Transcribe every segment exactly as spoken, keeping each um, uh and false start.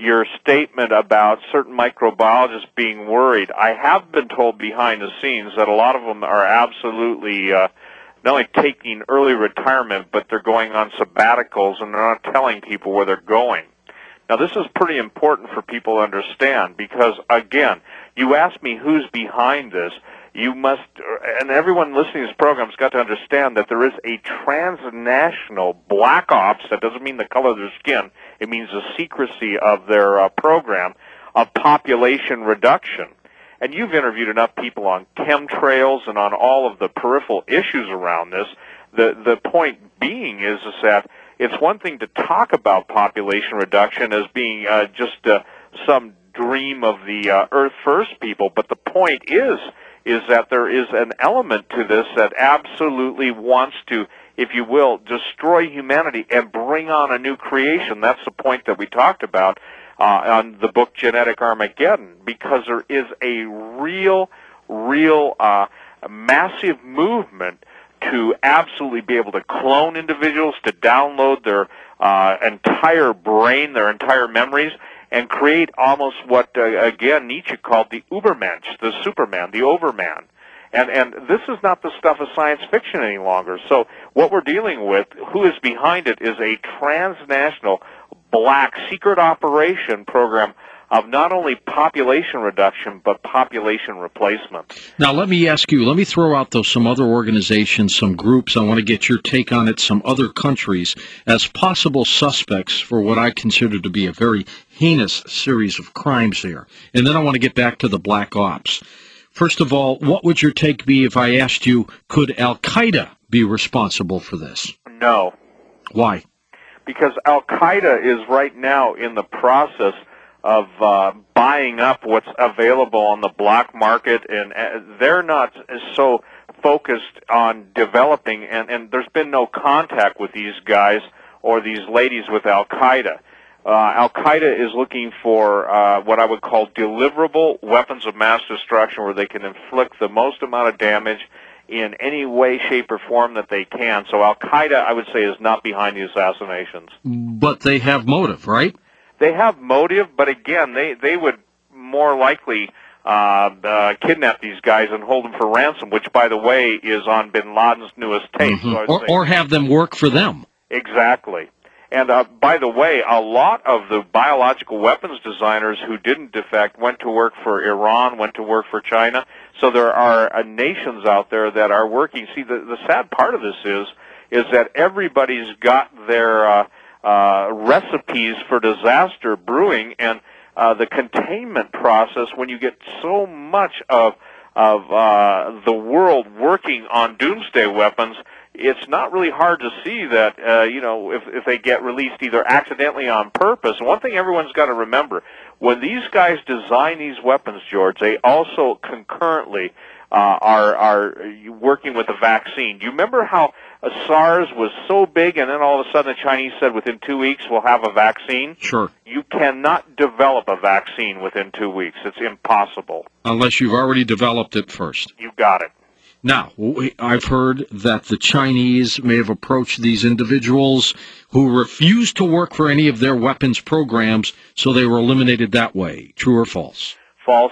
your statement about certain microbiologists being worried. I have been told behind the scenes that a lot of them are absolutely uh, not only taking early retirement, but they're going on sabbaticals and they're not telling people where they're going. Now, this is pretty important for people to understand because, again, you ask me who's behind this. You must, and everyone listening to this program has got to understand that there is a transnational black ops, that doesn't mean the color of their skin, it means the secrecy of their uh, program, of population reduction. And you've interviewed enough people on chemtrails and on all of the peripheral issues around this. The, the point being is, is that it's one thing to talk about population reduction as being uh, just uh, some dream of the uh, Earth First people, but the point is, is that there is an element to this that absolutely wants to, if you will, destroy humanity and bring on a new creation. That's the point that we talked about uh, on the book Genetic Armageddon, because there is a real, real uh, massive movement to absolutely be able to clone individuals, to download their uh, entire brain, their entire memories, and create almost what, uh, again, Nietzsche called the Ubermensch, the Superman, the Overman. And, and this is not the stuff of science fiction any longer. So what we're dealing with, who is behind it, is a transnational black secret operation program of not only population reduction, but population replacement. Now, let me ask you, let me throw out, though, some other organizations, some groups. I want to get your take on it, some other countries, as possible suspects for what I consider to be a very heinous series of crimes there. And then I want to get back to the black ops. First of all, what would your take be if I asked you, could Al-Qaeda be responsible for this? No. Why? Because Al-Qaeda is right now in the process of uh, buying up what's available on the black market, and uh, they're not so focused on developing, and, and there's been no contact with these guys or these ladies with Al-Qaeda. Uh, Al-Qaeda is looking for uh, what I would call deliverable weapons of mass destruction, where they can inflict the most amount of damage in any way, shape, or form that they can. So Al-Qaeda, I would say, is not behind the assassinations. But they have motive, right? They have motive, but again, they, they would more likely uh, uh, kidnap these guys and hold them for ransom, which, by the way, is on bin Laden's newest tape. Mm-hmm. So or, or have them work for them. Exactly. And uh, by the way, a lot of the biological weapons designers who didn't defect went to work for Iran, went to work for China. So there are uh, nations out there that are working. See, the, the sad part of this is, is that everybody's got their uh, uh, recipes for disaster brewing, and uh, the containment process, when you get so much of, of uh, the world working on doomsday weapons, it's not really hard to see that, uh, you know, if, if they get released either accidentally or on purpose. One thing everyone's got to remember, when these guys design these weapons, George, they also concurrently uh, are, are working with a vaccine. Do you remember how uh, SARS was so big and then all of a sudden the Chinese said within two weeks we'll have a vaccine? Sure. You cannot develop a vaccine within two weeks. It's impossible. Unless you've already developed it first. You got it. Now, I've heard that the Chinese may have approached these individuals who refused to work for any of their weapons programs, so they were eliminated that way. True or false? False.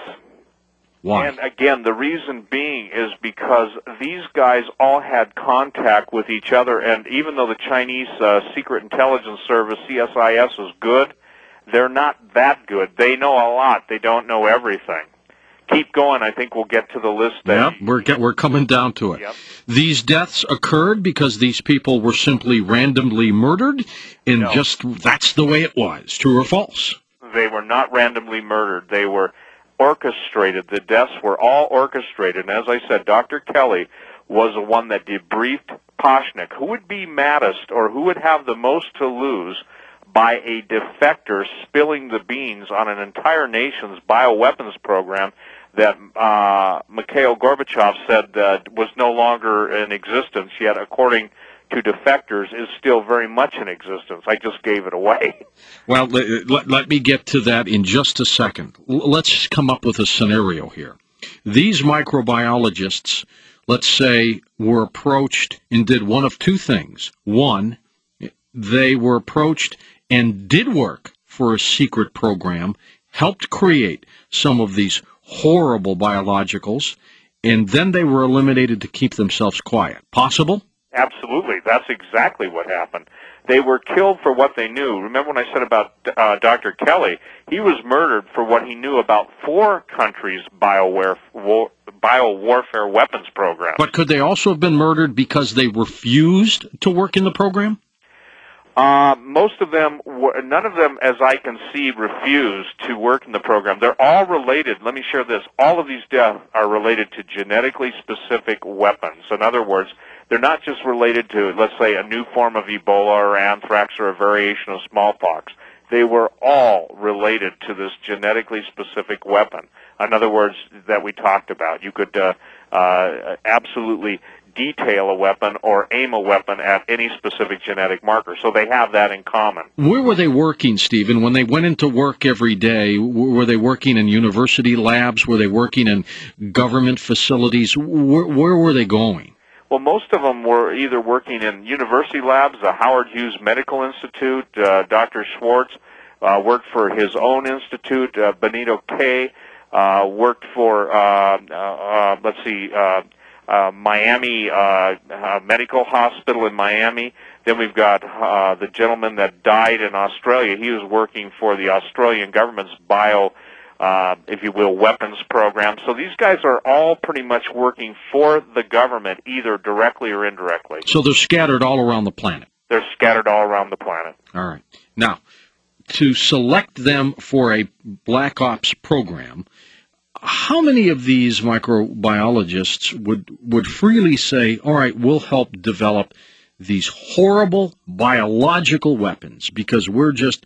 Why? And again, the reason being is because these guys all had contact with each other, and even though the Chinese uh, Secret Intelligence Service, C S I S, is good, they're not that good. They know a lot. They don't know everything. Keep going. I think we'll get to the list. Yep, we're get, we're coming down to it. Yep. These deaths occurred because these people were simply randomly murdered, and No. just that's the way it was. True or false? They were not randomly murdered. They were orchestrated. The deaths were all orchestrated. And as I said, Doctor Kelly was the one that debriefed Poshnick. Who would be maddest, or who would have the most to lose by a defector spilling the beans on an entire nation's bioweapons program that uh, Mikhail Gorbachev said uh, was no longer in existence, yet according to defectors is still very much in existence. I just gave it away. Well, let, let, let me get to that in just a second. L- let's come up with a scenario here. These microbiologists, let's say, were approached and did one of two things. One, they were approached and did work for a secret program, helped create some of these horrible biologicals, and then they were eliminated to keep themselves quiet. Possible? Absolutely. That's exactly what happened. They were killed for what they knew. Remember when I said about uh, Doctor Kelly? He was murdered for what he knew about four countries' biowar- war- biowarfare weapons program. But could they also have been murdered because they refused to work in the program? Uh, most of them, were, none of them, as I can see, refused to work in the program. They're all related. Let me share this. All of these deaths are related to genetically specific weapons. In other words, they're not just related to, let's say, a new form of Ebola or anthrax or a variation of smallpox. They were all related to this genetically specific weapon. In other words, that we talked about. You could uh, uh, absolutely detail a weapon or aim a weapon at any specific genetic marker. So they have that in common. Where were they working, Stephen? When they went into work every day, were they working in university labs? Were they working in government facilities? Where, where were they going? Well, most of them were either working in university labs, the Howard Hughes Medical Institute. Uh, Doctor Schwartz uh, worked for his own institute. Uh, Benito K. Uh, worked for, uh, uh, uh, let's see, uh, uh, Miami uh, uh, Medical Hospital in Miami. Then we've got uh, the gentleman that died in Australia. He was working for the Australian government's bio Uh, if you will, weapons program. So these guys are all pretty much working for the government, either directly or indirectly. So they're scattered all around the planet. They're scattered all around the planet. All right. Now, to select them for a Black Ops program, how many of these microbiologists would, would freely say, all right, we'll help develop these horrible biological weapons because we're just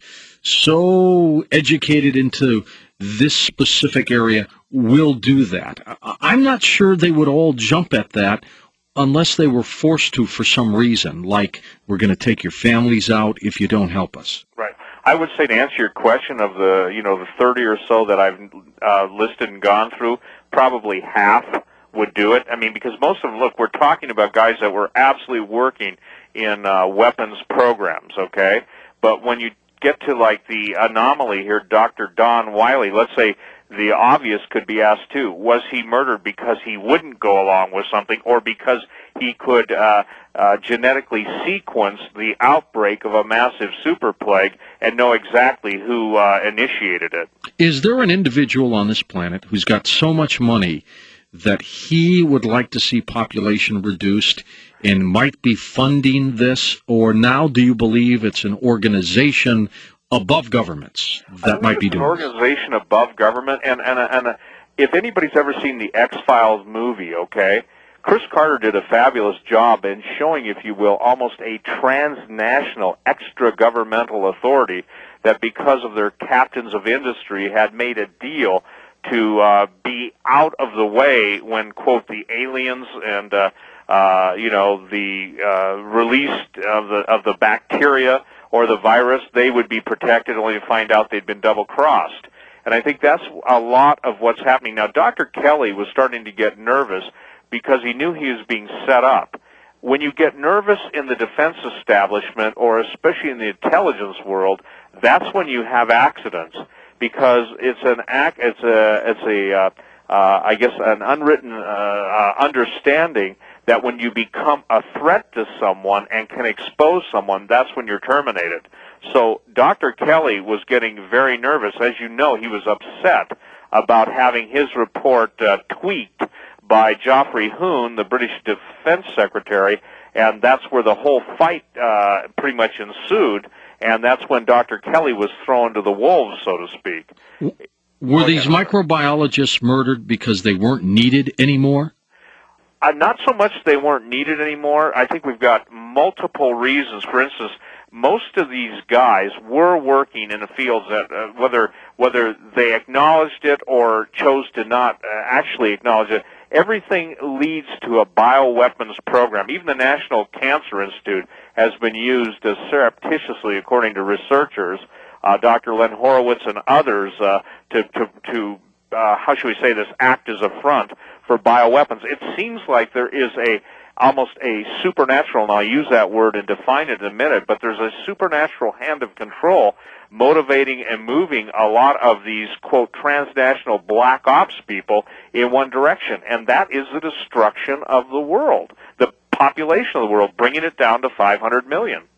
so educated into this specific area, we'll do that? I'm not sure they would all jump at that unless they were forced to for some reason, like we're going to take your families out if you don't help us. Right. I would say to answer your question, of the, you know, the thirty or so that I've uh, listed and gone through, probably half would do it. I mean, because most of them, look, we're talking about guys that were absolutely working in uh, weapons programs, okay? But when you get to, like, the anomaly here, Doctor Don Wiley, let's say the obvious could be asked, too. Was he murdered because he wouldn't go along with something or because he could uh, uh, genetically sequence the outbreak of a massive super plague and know exactly who uh, initiated it? Is there an individual on this planet who's got so much money that he would like to see population reduced and might be funding this, or now do you believe it's an organization above governments that might be doing an organization this? above government? And, and, and if anybody's ever seen the X-Files movie, okay, Chris Carter did a fabulous job in showing, if you will, almost a transnational, extra-governmental authority that, because of their captains of industry, had made a deal to uh, be out of the way when, quote, the aliens and uh, Uh, you know, the uh, release of the of the bacteria or the virus, they would be protected only to find out they'd been double-crossed. And I think that's a lot of what's happening. Now, Doctor Kelly was starting to get nervous because he knew he was being set up. When you get nervous in the defense establishment, or especially in the intelligence world, that's when you have accidents, because it's an act, it's a, it's a, uh, uh, I guess, an unwritten uh, uh, understanding that when you become a threat to someone and can expose someone, that's when you're terminated. So Doctor Kelly was getting very nervous. As you know, he was upset about having his report uh, tweaked by Geoffrey Hoon, the British Defense Secretary, and that's where the whole fight uh, pretty much ensued, and that's when Doctor Kelly was thrown to the wolves, so to speak. Were these microbiologists murdered because they weren't needed anymore? Uh, not so much they weren't needed anymore. I think we've got multiple reasons. For instance, most of these guys were working in the fields that, uh, whether whether they acknowledged it or chose to not uh, actually acknowledge it, everything leads to a bioweapons program. Even the National Cancer Institute has been used uh, surreptitiously, according to researchers, uh, Doctor Len Horowitz and others, uh, to to, to uh, how should we say this, act as a front for bioweapons. It seems like there is a almost a supernatural, and I'll use that word and define it in a minute, but there's a supernatural hand of control motivating and moving a lot of these, quote, transnational black ops people in one direction, and that is the destruction of the world, the population of the world, bringing it down to five hundred million.